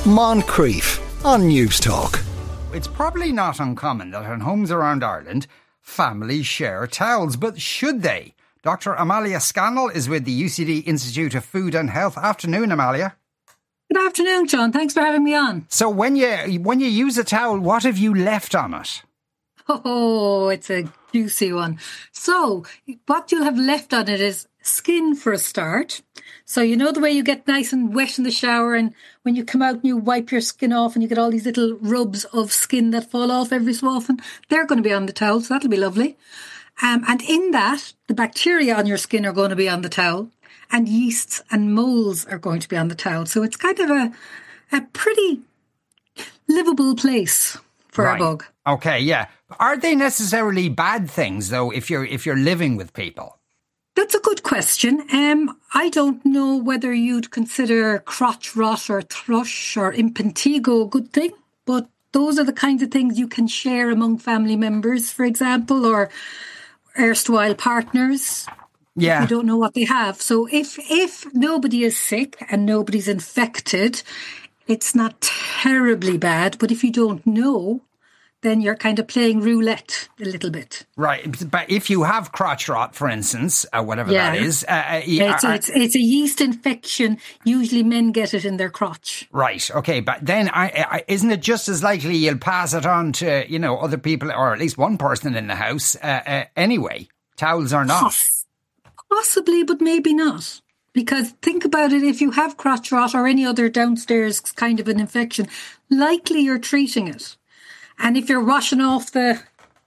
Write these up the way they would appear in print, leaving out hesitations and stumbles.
Moncrief on News Talk. It's probably not uncommon that in homes around Ireland, families share towels, but should they? Dr. Amalia Scannell is with the UCD Institute of Food and Health. Afternoon, Amalia. Good afternoon, John. Thanks for having me on. So when you use a towel, what have you left on it? Oh, it's a juicy one. So what you'll have left on it is skin for a start. So you know the way you get nice and wet in the shower, and when you come out and you wipe your skin off and you get all these little rubs of skin that fall off every so often, they're going to be on the towel, so that'll be lovely. And in that, the bacteria on your skin are going to be on the towel, and yeasts and moles are going to be on the towel. So it's kind of a pretty livable place for a bug. Okay, yeah. Are they necessarily bad things, though, if you're living with people? That's a good question. I don't know whether you'd consider crotch rot or thrush or impetigo a good thing, but those are the kinds of things you can share among family members, for example, or erstwhile partners. Yeah. You don't know what they have. So if nobody is sick and nobody's infected, it's not terribly bad. But if you don't know, then you're kind of playing roulette a little bit. Right. But if you have crotch rot, for instance, whatever that is. It's a yeast infection. Usually men get it in their crotch. Right. Okay. But then isn't it just as likely you'll pass it on to, other people, or at least one person in the house anyway, towels or not? Possibly, but maybe not. Because think about it, if you have crotch rot or any other downstairs kind of an infection, likely you're treating it. And if you're washing off the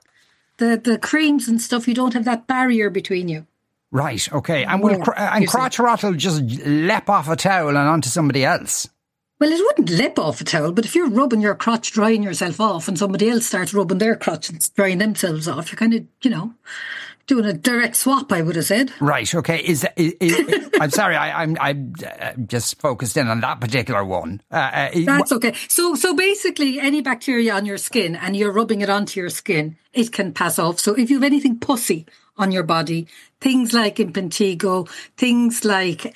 creams and stuff, you don't have that barrier between you. Right, okay. And crotch rot will just lep off a towel and onto somebody else. Well, it wouldn't lip off a towel, but if you're rubbing your crotch, drying yourself off, and somebody else starts rubbing their crotch and drying themselves off, you're kind of, doing a direct swap, I would have said. Right, okay. I'm sorry, I'm just focused in on that particular one. That's okay. So basically, any bacteria on your skin and you're rubbing it onto your skin, it can pass off. So if you have anything pussy on your body, things like impetigo, things like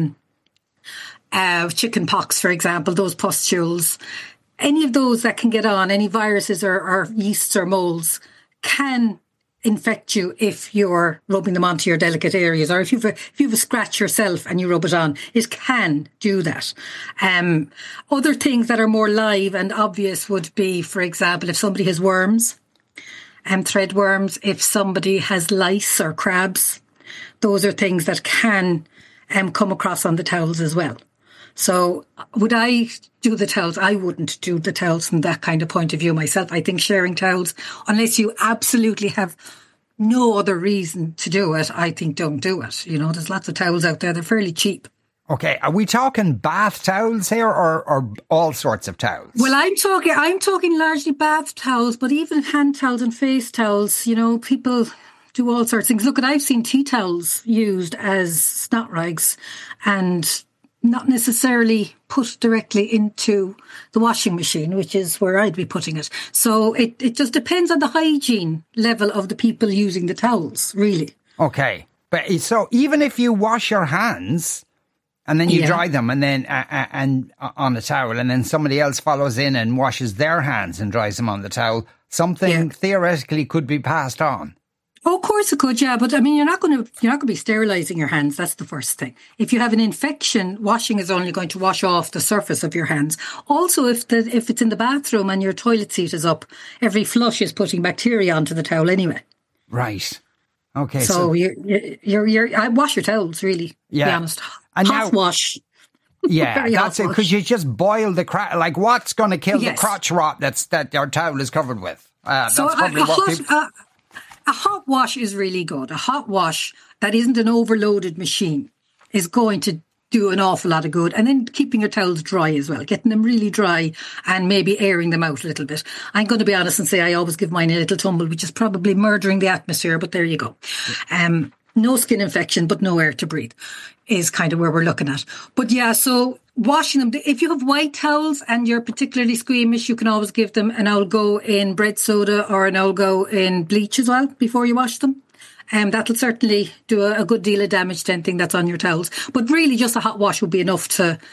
chicken pox, for example, those pustules, any of those that can get on, any viruses or yeasts or moles can infect you if you're rubbing them onto your delicate areas, or if you've a scratch yourself and you rub it on, it can do that. Other things that are more live and obvious would be, for example, if somebody has worms, threadworms, if somebody has lice or crabs, those are things that can come across on the towels as well. So would I do the towels? I wouldn't do the towels from that kind of point of view myself. I think sharing towels, unless you absolutely have no other reason to do it, I think don't do it. There's lots of towels out there. They're fairly cheap. Okay, are we talking bath towels here or all sorts of towels? Well, I'm talking largely bath towels, but even hand towels and face towels, people do all sorts of things. Look, I've seen tea towels used as snot rags and not necessarily put directly into the washing machine, which is where I'd be putting it. So it just depends on the hygiene level of the people using the towels, really. Okay. But so even if you wash your hands and then you dry them and then and on a towel, and then somebody else follows in and washes their hands and dries them on the towel, something theoretically could be passed on. Oh, of course it could, yeah. But I mean, you're not going to be sterilising your hands. That's the first thing. If you have an infection, washing is only going to wash off the surface of your hands. Also, if it's in the bathroom and your toilet seat is up, every flush is putting bacteria onto the towel anyway. Right. Okay. So I wash your towels, really. Yeah. To be honest, and hot wash. Yeah, that's it. Because you just boil the crotch. Like, what's going to kill the crotch rot that your towel is covered with? That's probably what people. A hot wash is really good. A hot wash that isn't an overloaded machine is going to do an awful lot of good. And then keeping your towels dry as well, getting them really dry and maybe airing them out a little bit. I'm going to be honest and say I always give mine a little tumble, which is probably murdering the atmosphere, but there you go. No skin infection, but no air to breathe is kind of where we're looking at. But yeah, so washing them, if you have white towels and you're particularly squeamish, you can always give them an Olgo in bread soda or an Olgo in bleach as well before you wash them. That'll certainly do a good deal of damage to anything that's on your towels. But really just a hot wash would be enough to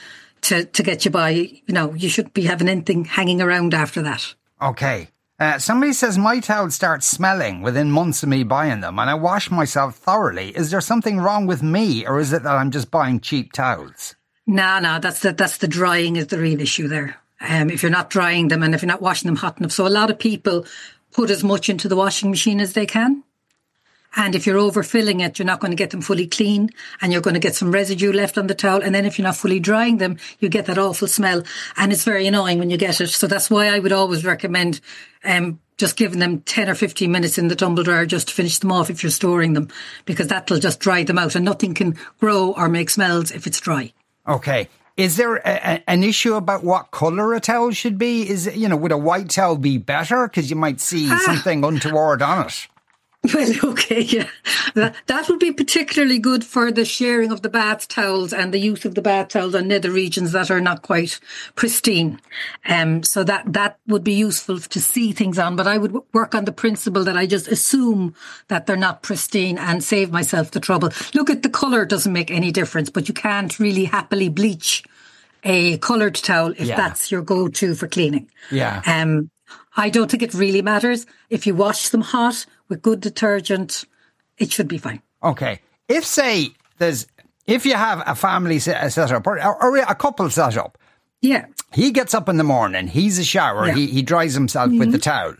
to get you by. You know, you shouldn't be having anything hanging around after that. Okay. Somebody says my towels start smelling within months of me buying them, and I wash myself thoroughly. Is there something wrong with me, or is it that I'm just buying cheap towels? No, that's the drying is the real issue there. If you're not drying them and if you're not washing them hot enough. So a lot of people put as much into the washing machine as they can. And if you're overfilling it, you're not going to get them fully clean and you're going to get some residue left on the towel. And then if you're not fully drying them, you get that awful smell. And it's very annoying when you get it. So that's why I would always recommend just giving them 10 or 15 minutes in the tumble dryer just to finish them off if you're storing them, because that'll just dry them out and nothing can grow or make smells if it's dry. Okay. Is there an issue about what colour a towel should be? Is it, would a white towel be better? Because you might see something untoward on it. Well, okay, yeah. That would be particularly good for the sharing of the bath towels and the use of the bath towels on nether regions that are not quite pristine. So that would be useful to see things on. But I would work on the principle that I just assume that they're not pristine and save myself the trouble. Look, at the colour doesn't make any difference, but you can't really happily bleach a coloured towel if that's your go-to for cleaning. Yeah. I don't think it really matters. If you wash them hot with good detergent, it should be fine. Okay. If you have a family set up or a couple set up, yeah, he gets up in the morning, he's a shower, he dries himself with the towel.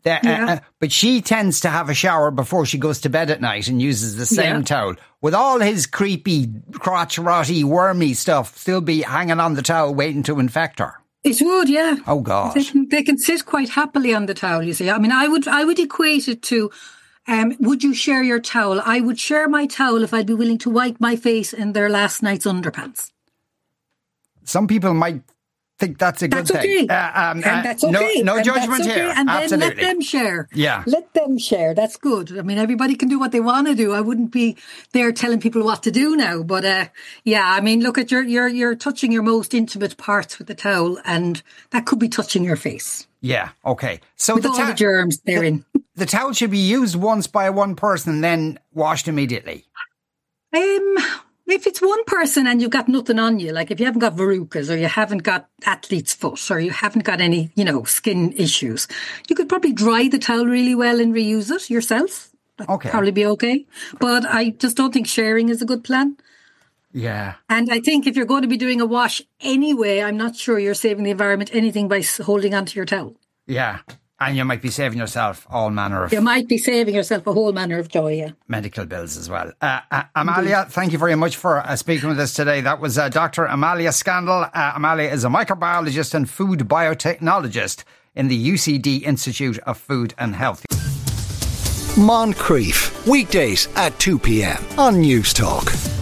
But she tends to have a shower before she goes to bed at night and uses the same towel. With all his creepy, crotch-rotty, wormy stuff still be hanging on the towel waiting to infect her. It would, yeah. Oh, God. They can sit quite happily on the towel, you see. I mean, I would equate it to, would you share your towel? I would share my towel if I'd be willing to wipe my face in their last night's underpants. Some people might think that's a good thing. That's okay. No judgment here. And Absolutely. then let them share. Yeah. Let them share. That's good. I mean, everybody can do what they want to do. I wouldn't be there telling people what to do now. But I mean, look at you're touching your most intimate parts with the towel, and that could be touching your face. Yeah. Okay. So with all the germs therein. The towel should be used once by one person, then washed immediately. If it's one person and you've got nothing on you, like if you haven't got verrucas or you haven't got athlete's foot or you haven't got any, skin issues, you could probably dry the towel really well and reuse it yourself. That'd probably be okay. But I just don't think sharing is a good plan. Yeah. And I think if you're going to be doing a wash anyway, I'm not sure you're saving the environment anything by holding onto your towel. Yeah. And you might be saving yourself all manner of... You might be saving yourself a whole manner of joy, yeah. Medical bills as well. Amalia, thank you very much for speaking with us today. That was Dr. Amalia Scandal. Amalia is a microbiologist and food biotechnologist in the UCD Institute of Food and Health. Moncrief, weekdays at 2 p.m. on News Talk.